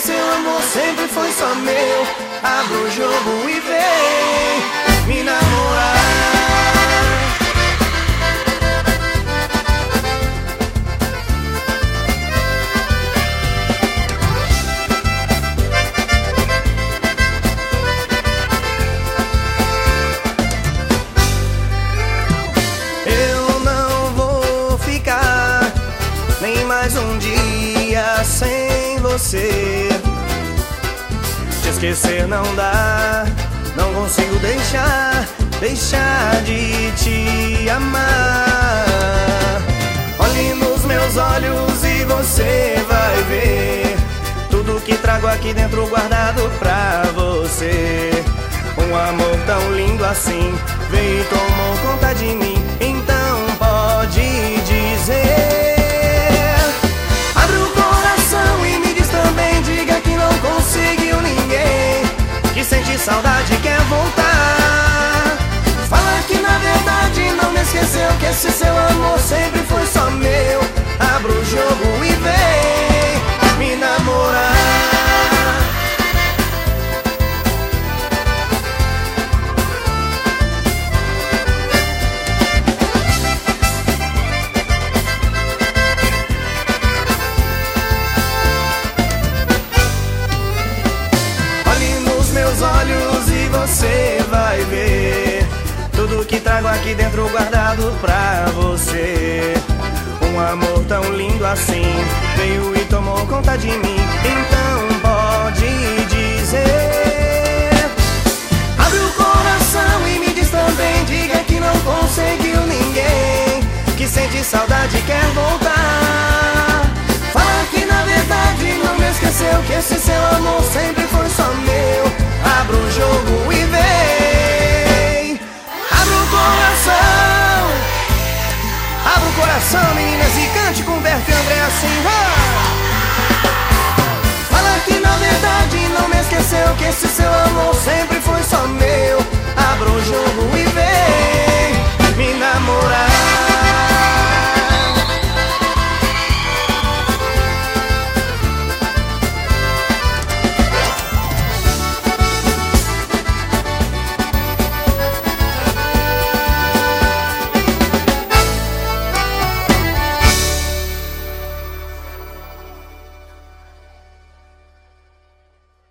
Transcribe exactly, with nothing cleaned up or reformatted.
seu amor sempre foi só meu. Abra o jogo e vem me namorar. Eu não vou ficar nem mais um dia sem você. Te esquecer não dá, não consigo deixar, deixar de te amar. Olhe nos meus olhos e você vai ver tudo que trago aqui dentro guardado pra você. Um amor tão lindo assim veio e tomou conta de mim. Então pode dizer, abre o coração e me diz também, diga que não conseguiu ninguém, que sente saudade e quer voltar. Fala que na verdade não me esqueceu, que esse seu amor sempre foi só meu. Abra o jogo e vem me namorar. Olhos e você vai ver tudo que trago aqui dentro guardado pra você. Um amor tão lindo assim veio e tomou conta de mim. Então pode dizer, abre o coração e me diz também, diga que não conseguiu ninguém, que sente saudade e quer voltar. Fala que na verdade não me esqueceu, que esse seu amor sempre foi só meu. Abra o jogo e vem, abra o coração, abra o coração, meninas, e cante com Berto e André assim. Ah! Fala que na verdade não me esqueceu, que esse seu amor sempre foi